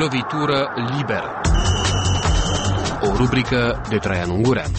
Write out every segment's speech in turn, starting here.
Lovitură liberă. O rubrică de Traian Ungureanu.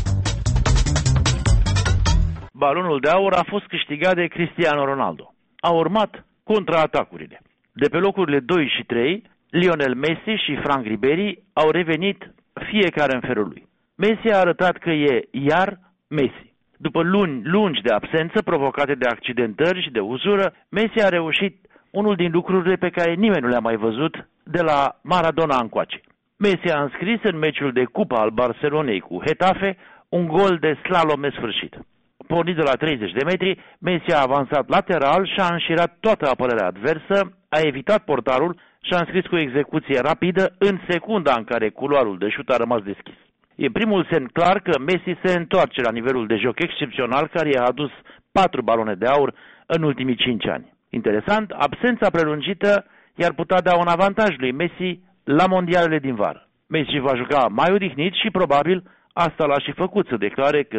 Balonul de aur a fost câștigat de Cristiano Ronaldo. A urmat contraatacurile. De pe locurile 2 și 3, Lionel Messi și Franck Ribéry au revenit fiecare în felul lui. Messi a arătat că e iar Messi. După luni lungi de absență provocate de accidentări și de uzură, Messi a reușit unul din lucrurile pe care nimeni nu le-a mai văzut de la Maradona încoace. Messi a înscris în meciul de cupă al Barcelonei cu Getafe un gol de slalom nesfârșit. Pornit de la 30 de metri, Messi a avansat lateral și a înșirat toată apărarea adversă, a evitat portarul și a înscris cu o execuție rapidă în secunda în care culoarul de șut a rămas deschis. E primul semn clar că Messi se întoarce la nivelul de joc excepțional care i-a adus 4 balone de aur în ultimii 5 ani. Interesant, absența prelungită i-ar putea da un avantaj lui Messi la mondialele din vară. Messi va juca mai odihnit și probabil asta l-a și făcut să declare că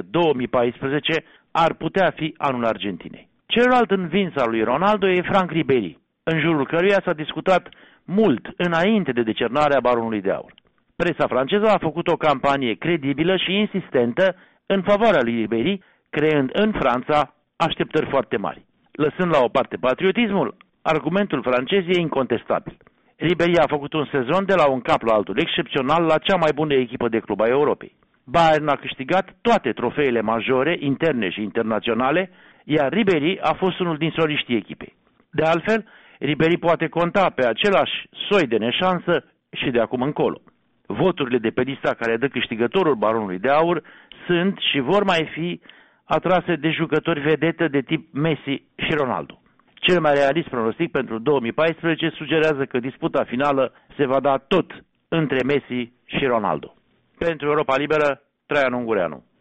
2014 ar putea fi anul Argentinei. Celălalt învins al lui Ronaldo e Franck Ribéry, în jurul căruia s-a discutat mult înainte de decernarea balonului de aur. Presa franceză a făcut o campanie credibilă și insistentă în favoarea lui Ribéry, creând în Franța așteptări foarte mari. Lăsând la o parte patriotismul, argumentul francez e incontestabil. Ribéry a făcut un sezon de la un cap la altul excepțional la cea mai bună echipă de club a Europei. Bayern a câștigat toate trofeele majore, interne și internaționale, iar Ribéry a fost unul din soliștii echipei. De altfel, Ribéry poate conta pe același soi de neșansă și de acum încolo. Voturile de pe lista care dă câștigătorul balonului de aur sunt și vor mai fi atrase de jucători vedetă de tip Messi și Ronaldo. Cel mai realist pronostic pentru 2014 sugerează că disputa finală se va da tot între Messi și Ronaldo. Pentru Europa Liberă, Traian Ungureanu.